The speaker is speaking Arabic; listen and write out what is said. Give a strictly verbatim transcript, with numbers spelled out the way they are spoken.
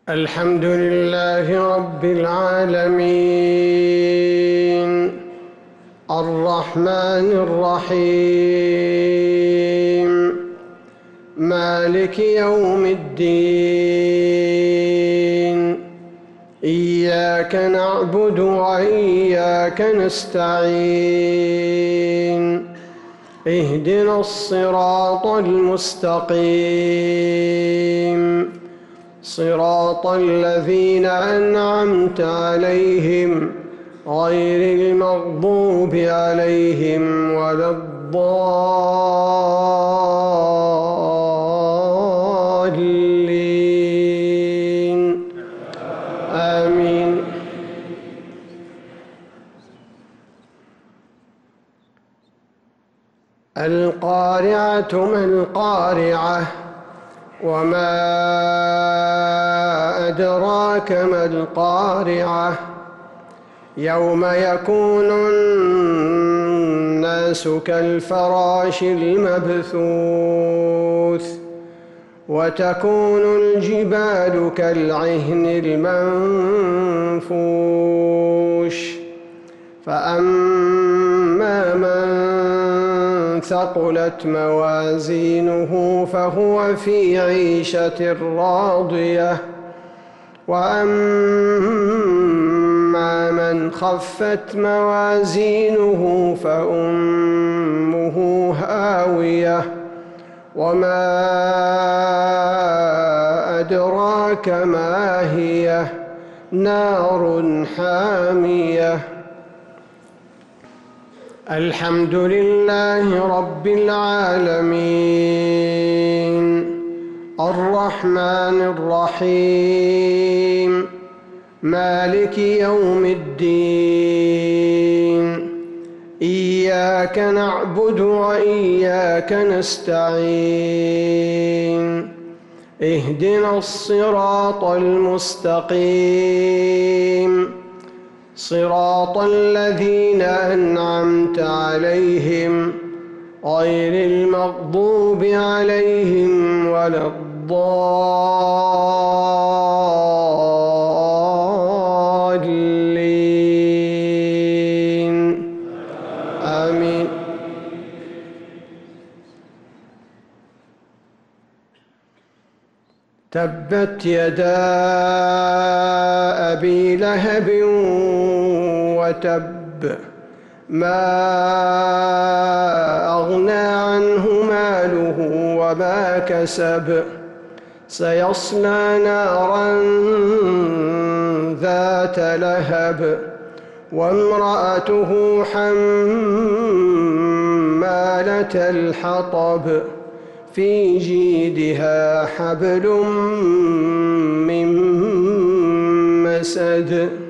الحمد لله رب العالمين الرحمن الرحيم مالك يوم الدين إياك نعبد وإياك نستعين اهدنا الصراط المستقيم صراط الذين أنعمت عليهم غير المغضوب عليهم ولا الضالين آمين. القارعة ما القارعة وما أدراك ما القارعة يوم يكون الناس كالفراش المبثوث وتكون الجبال كالعهن المنفوش فأما من ثقلت موازينه فهو في عيشة راضية وأما من خفت موازينه فأمه هاوية وما أدراك ما هي نار حامية. الحمد لله رب العالمين الرحمن الرحيم مالك يوم الدين إياك نعبد وإياك نستعين اهدنا الصراط المستقيم صراط الذين أنعمت عليهم غير المغضوب عليهم ولا الضالين آمين. تبت يدا أبي لهب وتب ما أغنى عنه ماله وما كسب سيصلى نارا ذات لهب وامرأته حمالة الحطب في جيدها حبل من مسد